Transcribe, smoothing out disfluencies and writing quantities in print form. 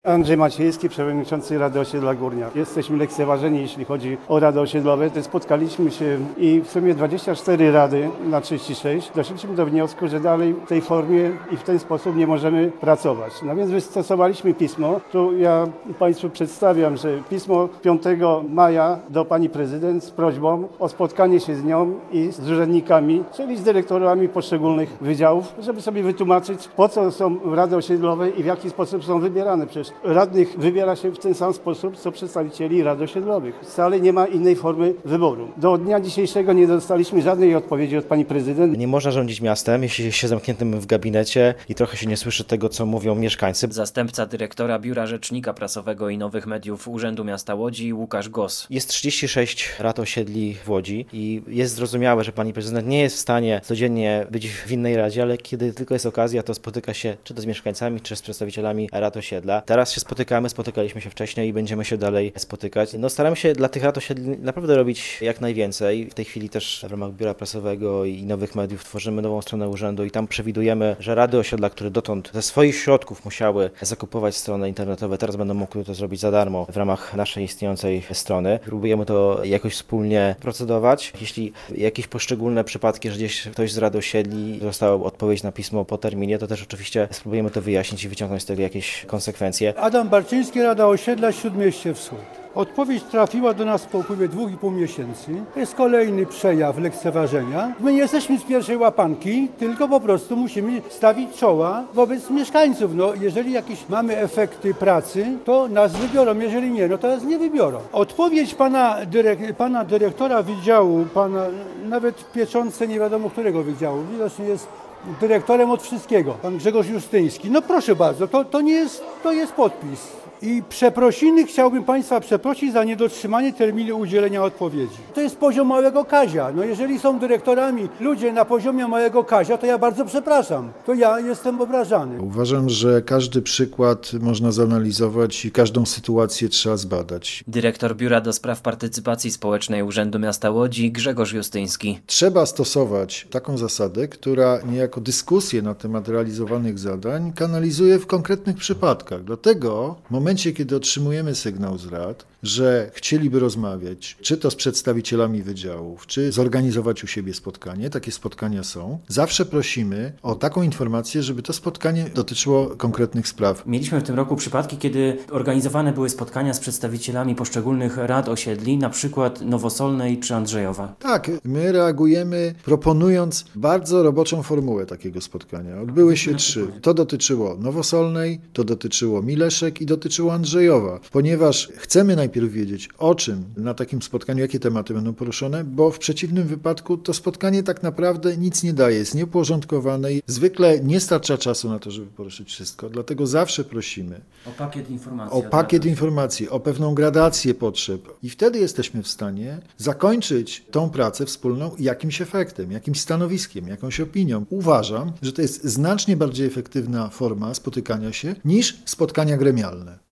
Andrzej Maciejski, przewodniczący Rady Osiedla Górnia. Jesteśmy lekceważeni, jeśli chodzi o Rady Osiedlowe. Spotkaliśmy się i w sumie 24 rady na 36. Doszliśmy do wniosku, że dalej w tej formie i w ten sposób nie możemy pracować. No więc wystosowaliśmy pismo. Tu ja Państwu przedstawiam, że pismo 5 maja do Pani Prezydent z prośbą o spotkanie się z nią i z urzędnikami, czyli z dyrektorami poszczególnych wydziałów, żeby sobie wytłumaczyć, po co są Rady Osiedlowe i w jaki sposób są wybierane. Przecież radnych wybiera się w ten sam sposób, co przedstawicieli rad osiedlowych. Wcale nie ma innej formy wyboru. Do dnia dzisiejszego nie dostaliśmy żadnej odpowiedzi od Pani Prezydent. Nie można rządzić miastem, jeśli jest się zamkniętym w gabinecie i trochę się nie słyszy tego, co mówią mieszkańcy. Zastępca dyrektora Biura Rzecznika Prasowego i Nowych Mediów Urzędu Miasta Łodzi, Łukasz Gos. Jest 36 rad osiedli w Łodzi i jest zrozumiałe, że Pani Prezydent nie jest w stanie codziennie być w innej radzie, ale kiedy tylko jest okazja, to spotyka się czy to z mieszkańcami, czy z przedstawicielami rad osiedla. Teraz się spotykaliśmy się wcześniej i będziemy się dalej spotykać. Staramy się dla tych rad osiedli naprawdę robić jak najwięcej. W tej chwili też w ramach Biura Prasowego i Nowych Mediów tworzymy nową stronę urzędu i tam przewidujemy, że rady osiedla, które dotąd ze swoich środków musiały zakupować strony internetowe, teraz będą mogły to zrobić za darmo w ramach naszej istniejącej strony. Próbujemy to jakoś wspólnie procedować. Jeśli jakieś poszczególne przypadki, że gdzieś ktoś z rady osiedli dostał odpowiedź na pismo po terminie, to też oczywiście spróbujemy to wyjaśnić i wyciągnąć z tego jakieś konsekwencje. Adam Barczyński, Rada Osiedla Śródmieście Wschód. Odpowiedź trafiła do nas po upływie 2,5 miesięcy. To jest kolejny przejaw lekceważenia. My nie jesteśmy z pierwszej łapanki, tylko po prostu musimy stawić czoła wobec mieszkańców. Jeżeli jakieś mamy efekty pracy, to nas wybiorą. Jeżeli nie, to nas nie wybiorą. Odpowiedź pana dyrektora wydziału, pana nawet pieczące nie wiadomo którego wydziału, widocznie jest dyrektorem od wszystkiego, pan Grzegorz Justyński. Proszę bardzo, to jest podpis. I przeprosiny chciałbym Państwa przeprosić za niedotrzymanie terminu udzielenia odpowiedzi. To jest poziom małego Kazia. Jeżeli są dyrektorami ludzie na poziomie małego Kazia, to ja bardzo przepraszam. To ja jestem obrażany. Uważam, że każdy przykład można zanalizować i każdą sytuację trzeba zbadać. Dyrektor Biura do Spraw Partycypacji Społecznej Urzędu Miasta Łodzi, Grzegorz Justyński. Trzeba stosować taką zasadę, która niejako dyskusję na temat realizowanych zadań kanalizuje w konkretnych przypadkach. Dlatego w momencie, kiedy otrzymujemy sygnał z rad, że chcieliby rozmawiać, czy to z przedstawicielami wydziałów, czy zorganizować u siebie spotkanie, takie spotkania są, zawsze prosimy o taką informację, żeby to spotkanie dotyczyło konkretnych spraw. Mieliśmy w tym roku przypadki, kiedy organizowane były spotkania z przedstawicielami poszczególnych rad osiedli, na przykład Nowosolnej czy Andrzejowa. Tak, my reagujemy proponując bardzo roboczą formułę takiego spotkania. Odbyły się 3. To dotyczyło Nowosolnej, to dotyczyło Mileszek i dotyczyło Andrzejowa, ponieważ chcemy najpierw wiedzieć, o czym na takim spotkaniu, jakie tematy będą poruszone, bo w przeciwnym wypadku to spotkanie tak naprawdę nic nie daje, jest nieuporządkowane i zwykle nie starcza czasu na to, żeby poruszyć wszystko. Dlatego zawsze prosimy o pakiet informacji, o pewną gradację potrzeb i wtedy jesteśmy w stanie zakończyć tą pracę wspólną jakimś efektem, jakimś stanowiskiem, jakąś opinią. Uważam, że to jest znacznie bardziej efektywna forma spotykania się niż spotkania gremialne.